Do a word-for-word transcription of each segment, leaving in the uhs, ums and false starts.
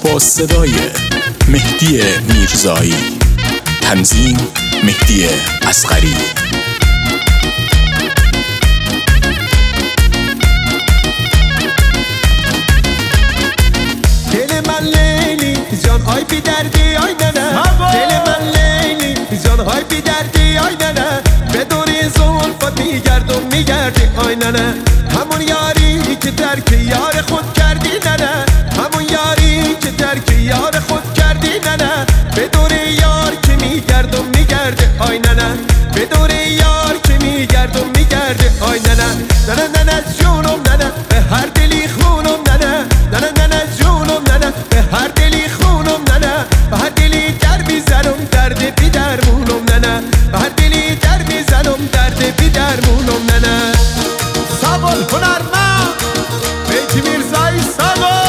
با صدای مهدی میرزایی، تنظیم مهدی اصغری. دل من لیلی جان های بی دردی آی ننه، دل من لیلی جان های بی دردی آی ننه، به دوری زلفات میگردم میگردی آی ننه، همون یاری که ترک یار خود کردی ننه، همون یاری که ترک یار خود کردی ننه، به دوری یار که میگردم میگردی آی ننه، به دوری یار که میگردم میگردی آی ننه، ننه ننه جونم ننه، به هر دلی خونم ننه، ننه ننه جونم ننه، به هر دلی خونم ننه، به هر دلی در میزنم درد بی درمونم ننه، به هر دلی در میزنم درد بی درمونم ننه. ساقل هنرمند مهدی میرزایی، ساقل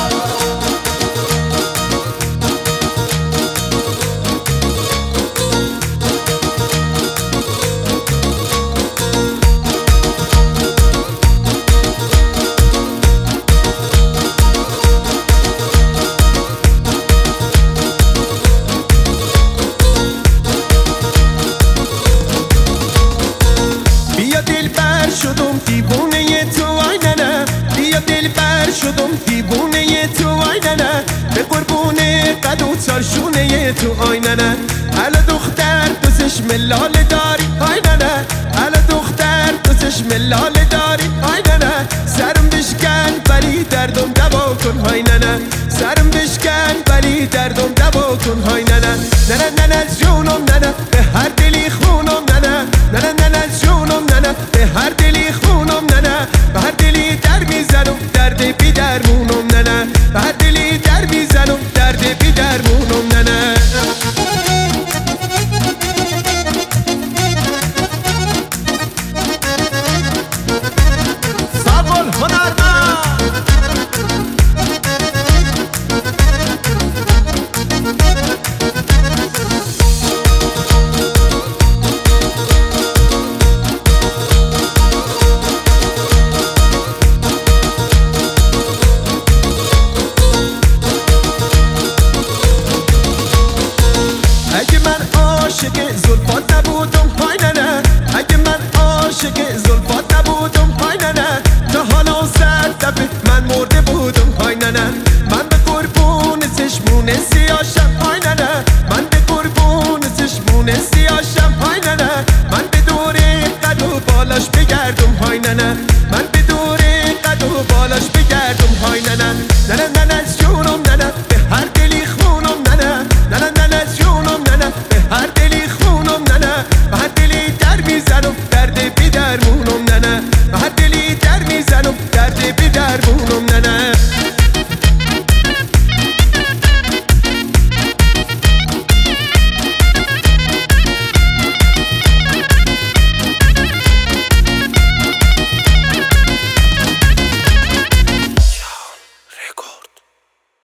شدم دیوونه تو آی ننه، بیا دل بر شدم دیوونه تو آی ننه، به قربونه قد و چارشونه تو آی ننه، الا دختر تو چشم لاله داری آی ننه، الا دختر تو چشم لاله داری آی ننه، سرم بشکن ولی دردم دوا کن های ننه، سرم بشکن ولی دردم دوا کن های ننه، ننه ننه جونم ننه، به هر دلی خونم ننه، ننه ننه جونم ننه، به هر دلی خونم ننه، به هر دلی در میزنم درد بی درمونم ننه، به هر دلی در میزنم درد بی درمونم ننه. ساقل هنرمند اگه من عاشق زلفات نبودم های ننه، اگه من عاشق زلفات نبودم های ننه، تا حالا صد دفعه من مرده بودم های ننه، من به قربون چشمون سیاشم های ننه، من به قربون چشمون سیاشم های ننه، من به دور قد و بالاش بگردم های ننه، من به دور قد و بالاش بگردم